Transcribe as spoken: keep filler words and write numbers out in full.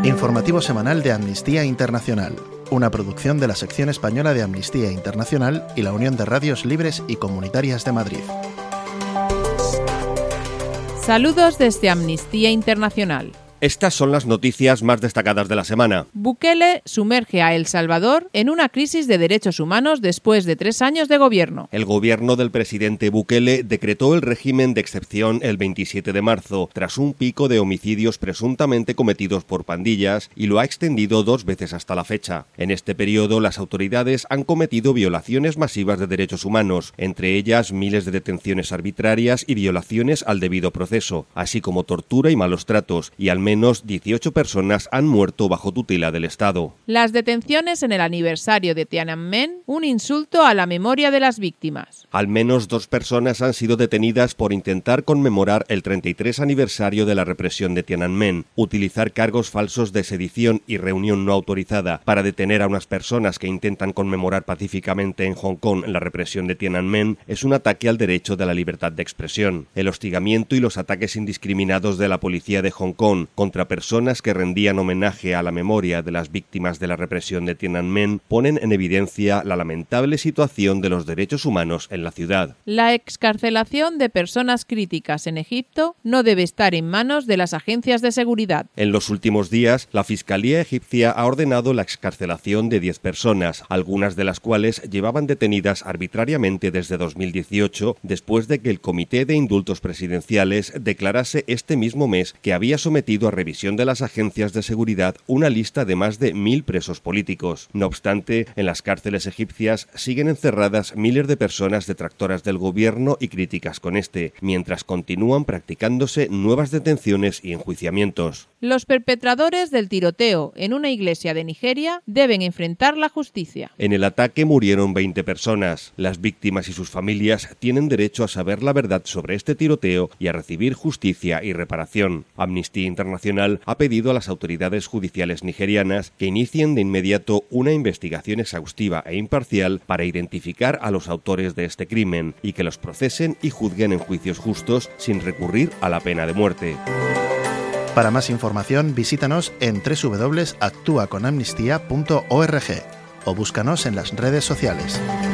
Informativo semanal de Amnistía Internacional, una producción de la sección española de Amnistía Internacional y la Unión de Radios Libres y Comunitarias de Madrid. Saludos desde Amnistía Internacional. Estas son las noticias más destacadas de la semana. Bukele sumerge a El Salvador en una crisis de derechos humanos después de tres años de gobierno. El gobierno del presidente Bukele decretó el régimen de excepción el veintisiete de marzo, tras un pico de homicidios presuntamente cometidos por pandillas, y lo ha extendido dos veces hasta la fecha. En este periodo, las autoridades han cometido violaciones masivas de derechos humanos, entre ellas miles de detenciones arbitrarias y violaciones al debido proceso, así como tortura y malos tratos, y al menos menos dieciocho personas han muerto bajo tutela del Estado. Las detenciones en el aniversario de Tiananmen, un insulto a la memoria de las víctimas. Al menos dos personas han sido detenidas por intentar conmemorar el treinta y tres aniversario de la represión de Tiananmen. Utilizar cargos falsos de sedición y reunión no autorizada para detener a unas personas que intentan conmemorar pacíficamente en Hong Kong la represión de Tiananmen es un ataque al derecho de la libertad de expresión. El hostigamiento y los ataques indiscriminados de la policía de Hong Kong contra personas que rendían homenaje a la memoria de las víctimas de la represión de Tiananmen ponen en evidencia la lamentable situación de los derechos humanos en la ciudad. La excarcelación de personas críticas en Egipto no debe estar en manos de las agencias de seguridad. En los últimos días, la Fiscalía egipcia ha ordenado la excarcelación de diez personas, algunas de las cuales llevaban detenidas arbitrariamente desde dos mil dieciocho, después de que el Comité de Indultos Presidenciales declarase este mismo mes que había sometido a revisión de las agencias de seguridad una lista de más de mil presos políticos. No obstante, en las cárceles egipcias siguen encerradas miles de personas detractoras del gobierno y críticas con este, mientras continúan practicándose nuevas detenciones y enjuiciamientos. Los perpetradores del tiroteo en una iglesia de Nigeria deben enfrentar la justicia. En el ataque murieron veinte personas. Las víctimas y sus familias tienen derecho a saber la verdad sobre este tiroteo y a recibir justicia y reparación. Amnistía Internacional ha pedido a las autoridades judiciales nigerianas que inicien de inmediato una investigación exhaustiva e imparcial para identificar a los autores de este crimen y que los procesen y juzguen en juicios justos sin recurrir a la pena de muerte. Para más información, visítanos en doble u doble u doble u punto actúa con amnistía punto org o búscanos en las redes sociales.